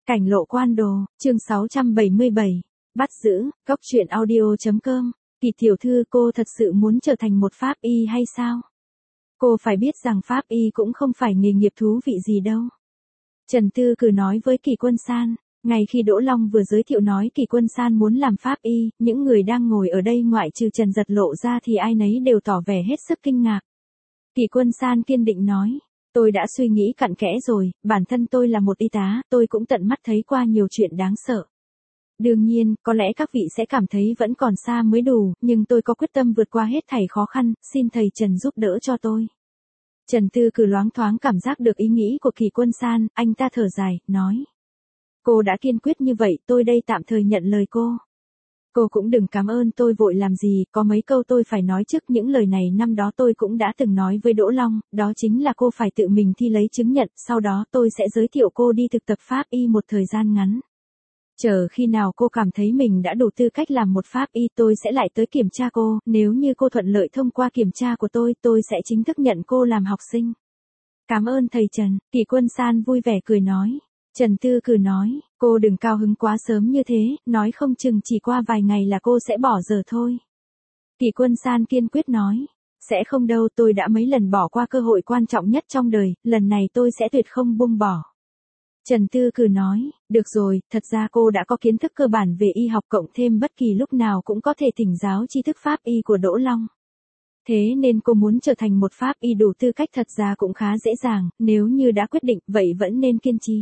Cảnh lộ quan đồ, chương 677. Bắt giữ, góc truyện audio.com. Kỳ tiểu thư, cô thật sự muốn trở thành một pháp y hay sao? Cô phải biết rằng pháp y cũng không phải nghề nghiệp thú vị gì đâu. Trần Tư Cử nói với Kỳ Quân San. Ngay khi Đỗ Long vừa giới thiệu nói Kỳ Quân San muốn làm pháp y, những người đang ngồi ở đây ngoại trừ Trần Giật Lộ ra thì ai nấy đều tỏ vẻ hết sức kinh ngạc. Kỳ Quân San kiên định nói. Tôi đã suy nghĩ cặn kẽ rồi, bản thân tôi là một y tá, tôi cũng tận mắt thấy qua nhiều chuyện đáng sợ. Đương nhiên, có lẽ các vị sẽ cảm thấy vẫn còn xa mới đủ, nhưng tôi có quyết tâm vượt qua hết thảy khó khăn, xin thầy Trần giúp đỡ cho tôi. Trần Tư Cử loáng thoáng cảm giác được ý nghĩ của Kỳ Quân San, anh ta thở dài, nói. Cô đã kiên quyết như vậy, tôi đây tạm thời nhận lời cô. Cô cũng đừng cảm ơn tôi vội làm gì, có mấy câu tôi phải nói trước, những lời này năm đó tôi cũng đã từng nói với Đỗ Long, đó chính là cô phải tự mình thi lấy chứng nhận, sau đó tôi sẽ giới thiệu cô đi thực tập pháp y một thời gian ngắn. Chờ khi nào cô cảm thấy mình đã đủ tư cách làm một pháp y tôi sẽ lại tới kiểm tra cô, nếu như cô thuận lợi thông qua kiểm tra của tôi sẽ chính thức nhận cô làm học sinh. Cảm ơn thầy Trần, Kỳ Quân San vui vẻ cười nói. Trần Tư Cử nói, cô đừng cao hứng quá sớm như thế, nói không chừng chỉ qua vài ngày là cô sẽ bỏ giờ thôi. Kỳ Quân San kiên quyết nói, sẽ không đâu, tôi đã mấy lần bỏ qua cơ hội quan trọng nhất trong đời, lần này tôi sẽ tuyệt không buông bỏ. Trần Tư Cử nói, được rồi, thật ra cô đã có kiến thức cơ bản về y học cộng thêm bất kỳ lúc nào cũng có thể thỉnh giáo tri thức pháp y của Đỗ Long. Thế nên cô muốn trở thành một pháp y đủ tư cách thật ra cũng khá dễ dàng, nếu như đã quyết định vậy vẫn nên kiên trì.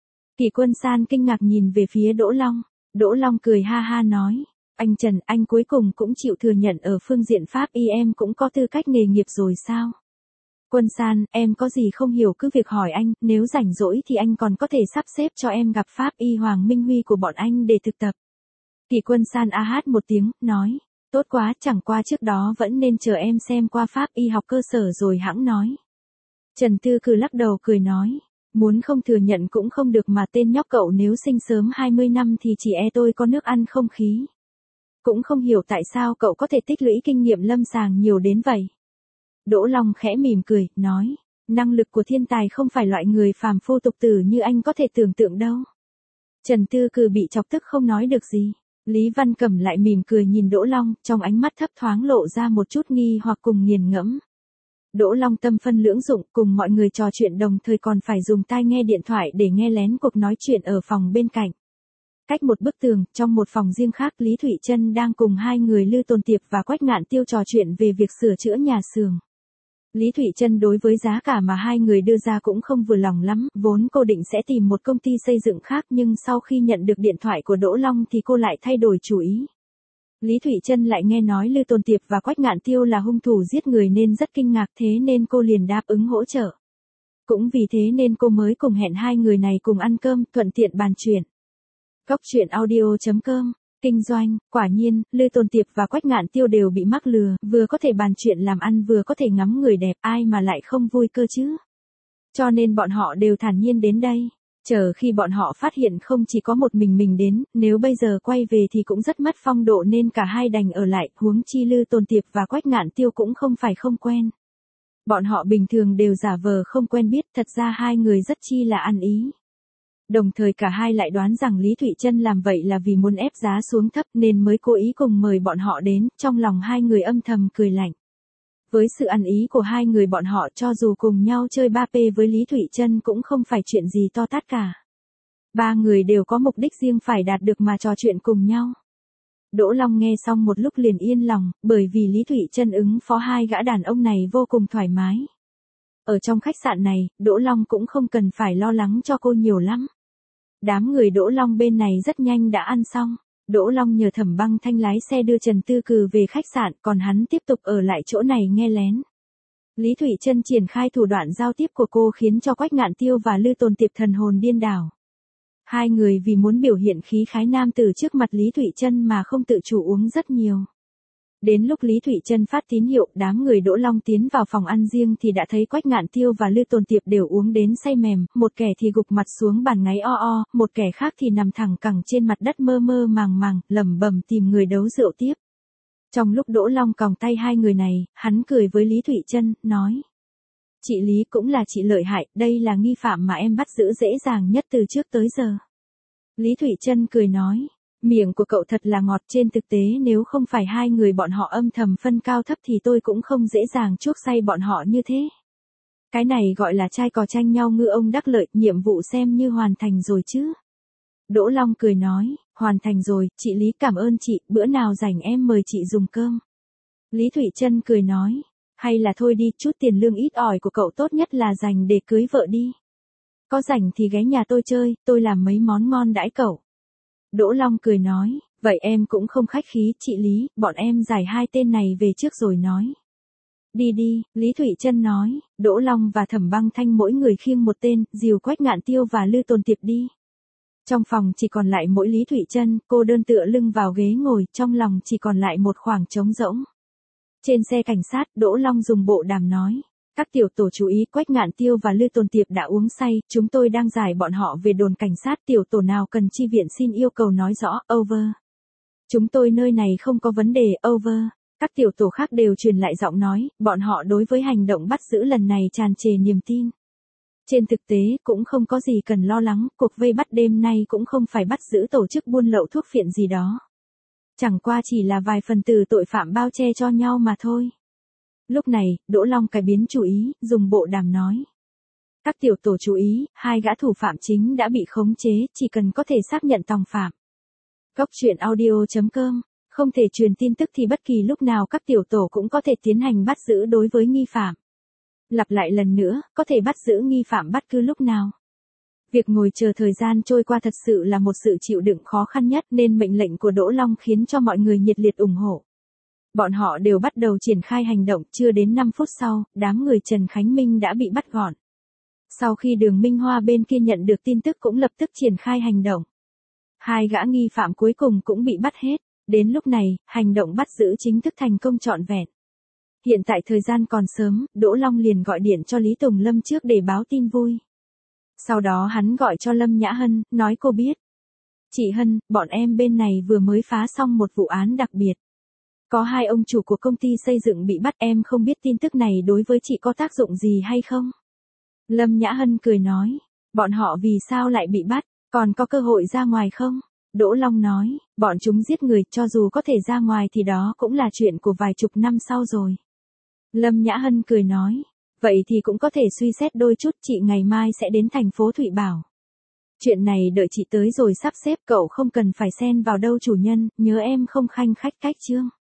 Kỳ Quân San kinh ngạc nhìn về phía Đỗ Long. Đỗ Long cười ha ha nói. Anh Trần, anh cuối cùng cũng chịu thừa nhận ở phương diện pháp y em cũng có tư cách nghề nghiệp rồi sao? Quân San, em có gì không hiểu cứ việc hỏi anh, nếu rảnh rỗi thì anh còn có thể sắp xếp cho em gặp pháp y Hoàng Minh Huy của bọn anh để thực tập. Kỳ Quân San a hát một tiếng, nói. Tốt quá, chẳng qua trước đó vẫn nên chờ em xem qua pháp y học cơ sở rồi hẵng nói. Trần Tư Cử lắc đầu cười nói. Muốn không thừa nhận cũng không được mà tên nhóc cậu nếu sinh sớm 20 năm thì chỉ tôi có nước ăn không khí. Cũng không hiểu tại sao cậu có thể tích lũy kinh nghiệm lâm sàng nhiều đến vậy. Đỗ Long khẽ mỉm cười, nói, năng lực của thiên tài không phải loại người phàm phu tục tử như anh có thể tưởng tượng đâu. Trần Tư Cử bị chọc tức không nói được gì. Lý Văn Cẩm lại mỉm cười nhìn Đỗ Long, trong ánh mắt thấp thoáng lộ ra một chút nghi hoặc cùng nghiền ngẫm. Đỗ Long tâm phân lưỡng dụng, cùng mọi người trò chuyện đồng thời còn phải dùng tai nghe điện thoại để nghe lén cuộc nói chuyện ở phòng bên cạnh. Cách một bức tường, trong một phòng riêng khác, Lý Thụy Trân đang cùng hai người Lư Tồn Tiệp và Quách Ngạn Tiêu trò chuyện về việc sửa chữa nhà xưởng. Lý Thụy Trân đối với giá cả mà hai người đưa ra cũng không vừa lòng lắm, vốn cô định sẽ tìm một công ty xây dựng khác nhưng sau khi nhận được điện thoại của Đỗ Long thì cô lại thay đổi chủ ý. Lý Thụy Trân lại nghe nói Lư Tồn Tiệp và Quách Ngạn Tiêu là hung thủ giết người nên rất kinh ngạc, thế nên cô liền đáp ứng hỗ trợ. Cũng vì thế nên cô mới cùng hẹn hai người này cùng ăn cơm, thuận tiện bàn chuyện. Góc truyện audio.com. Kinh doanh, quả nhiên, Lư Tồn Tiệp và Quách Ngạn Tiêu đều bị mắc lừa, vừa có thể bàn chuyện làm ăn vừa có thể ngắm người đẹp, ai mà lại không vui cơ chứ. Cho nên bọn họ đều thản nhiên đến đây. Chờ khi bọn họ phát hiện không chỉ có một mình đến, nếu bây giờ quay về thì cũng rất mất phong độ nên cả hai đành ở lại, huống chi Lư Tồn Tiệp và Quách Ngạn Tiêu cũng không phải không quen. Bọn họ bình thường đều giả vờ không quen biết, thật ra hai người rất chi là ăn ý. Đồng thời cả hai lại đoán rằng Lý Thụy Trân làm vậy là vì muốn ép giá xuống thấp nên mới cố ý cùng mời bọn họ đến, trong lòng hai người âm thầm cười lạnh. Với sự ăn ý của hai người bọn họ cho dù cùng nhau chơi 3P với Lý Thụy Trân cũng không phải chuyện gì to tát cả. Ba người đều có mục đích riêng phải đạt được mà trò chuyện cùng nhau. Đỗ Long nghe xong một lúc liền yên lòng, bởi vì Lý Thụy Trân ứng phó hai gã đàn ông này vô cùng thoải mái. Ở trong khách sạn này, Đỗ Long cũng không cần phải lo lắng cho cô nhiều lắm. Đám người Đỗ Long bên này rất nhanh đã ăn xong. Đỗ Long nhờ Thẩm Băng Thanh lái xe đưa Trần Tư Cử về khách sạn, còn hắn tiếp tục ở lại chỗ này nghe lén. Lý Thụy Trân triển khai thủ đoạn giao tiếp của cô khiến cho Quách Ngạn Tiêu và Lư Tồn Tiệp thần hồn điên đảo. Hai người vì muốn biểu hiện khí khái nam tử trước mặt Lý Thụy Trân mà không tự chủ uống rất nhiều. Đến lúc Lý Thụy Trân phát tín hiệu, đám người Đỗ Long tiến vào phòng ăn riêng thì đã thấy Quách Ngạn Tiêu và Lư Tồn Tiệp đều uống đến say mềm, một kẻ thì gục mặt xuống bàn ngáy o o, một kẻ khác thì nằm thẳng cẳng trên mặt đất mơ mơ màng màng, lẩm bẩm tìm người đấu rượu tiếp. Trong lúc Đỗ Long còng tay hai người này, hắn cười với Lý Thụy Trân, nói. Chị Lý cũng là chị lợi hại, đây là nghi phạm mà em bắt giữ dễ dàng nhất từ trước tới giờ. Lý Thụy Trân cười nói, miệng của cậu thật là ngọt, trên thực tế nếu không phải hai người bọn họ âm thầm phân cao thấp thì tôi cũng không dễ dàng chuốc say bọn họ như thế. Cái này gọi là trai cò tranh nhau ngư ông đắc lợi, nhiệm vụ xem như hoàn thành rồi chứ. Đỗ Long cười nói, hoàn thành rồi, chị Lý cảm ơn chị, bữa nào rảnh em mời chị dùng cơm. Lý Thụy Trân cười nói, hay là thôi đi, chút tiền lương ít ỏi của cậu tốt nhất là dành để cưới vợ đi. Có rảnh thì ghé nhà tôi chơi, tôi làm mấy món ngon đãi cậu. Đỗ Long cười nói, vậy em cũng không khách khí, chị Lý, bọn em giải hai tên này về trước rồi nói. Đi đi, Lý Thụy Trân nói, Đỗ Long và Thẩm Băng Thanh mỗi người khiêng một tên, dìu Quách Ngạn Tiêu và Lư Tồn Tiệp đi. Trong phòng chỉ còn lại mỗi Lý Thụy Trân, cô đơn tựa lưng vào ghế ngồi, trong lòng chỉ còn lại một khoảng trống rỗng. Trên xe cảnh sát, Đỗ Long dùng bộ đàm nói, các tiểu tổ chú ý, Quách Ngạn Tiêu và Lư Tồn Tiệp đã uống say, chúng tôi đang giải bọn họ về đồn cảnh sát, tiểu tổ nào cần chi viện xin yêu cầu nói rõ, over. Chúng tôi nơi này không có vấn đề, over. Các tiểu tổ khác đều truyền lại giọng nói, bọn họ đối với hành động bắt giữ lần này tràn trề niềm tin. Trên thực tế, cũng không có gì cần lo lắng, cuộc vây bắt đêm nay cũng không phải bắt giữ tổ chức buôn lậu thuốc phiện gì đó. Chẳng qua chỉ là vài phần tử tội phạm bao che cho nhau mà thôi. Lúc này, Đỗ Long cải biến chủ ý, dùng bộ đàm nói. Các tiểu tổ chú ý, hai gã thủ phạm chính đã bị khống chế, chỉ cần có thể xác nhận tòng phạm. Góc truyện audio.com, không thể truyền tin tức thì bất kỳ lúc nào các tiểu tổ cũng có thể tiến hành bắt giữ đối với nghi phạm. Lặp lại lần nữa, có thể bắt giữ nghi phạm bất cứ lúc nào. Việc ngồi chờ thời gian trôi qua thật sự là một sự chịu đựng khó khăn nhất nên mệnh lệnh của Đỗ Long khiến cho mọi người nhiệt liệt ủng hộ. Bọn họ đều bắt đầu triển khai hành động, chưa đến 5 phút sau, đám người Trần Khánh Minh đã bị bắt gọn. Sau khi Đường Minh Hoa bên kia nhận được tin tức cũng lập tức triển khai hành động. Hai gã nghi phạm cuối cùng cũng bị bắt hết. Đến lúc này, hành động bắt giữ chính thức thành công trọn vẹn. Hiện tại thời gian còn sớm, Đỗ Long liền gọi điện cho Lý Tùng Lâm trước để báo tin vui. Sau đó hắn gọi cho Lâm Nhã Hân, nói cô biết. Chị Hân, bọn em bên này vừa mới phá xong một vụ án đặc biệt. Có hai ông chủ của công ty xây dựng bị bắt, em không biết tin tức này đối với chị có tác dụng gì hay không? Lâm Nhã Hân cười nói, bọn họ vì sao lại bị bắt, còn có cơ hội ra ngoài không? Đỗ Long nói, bọn chúng giết người, cho dù có thể ra ngoài thì đó cũng là chuyện của vài chục năm sau rồi. Lâm Nhã Hân cười nói, vậy thì cũng có thể suy xét đôi chút, chị ngày mai sẽ đến thành phố Thụy Bảo. Chuyện này đợi chị tới rồi sắp xếp, cậu không cần phải xen vào đâu chủ nhân, nhớ em không khanh khách cách chương.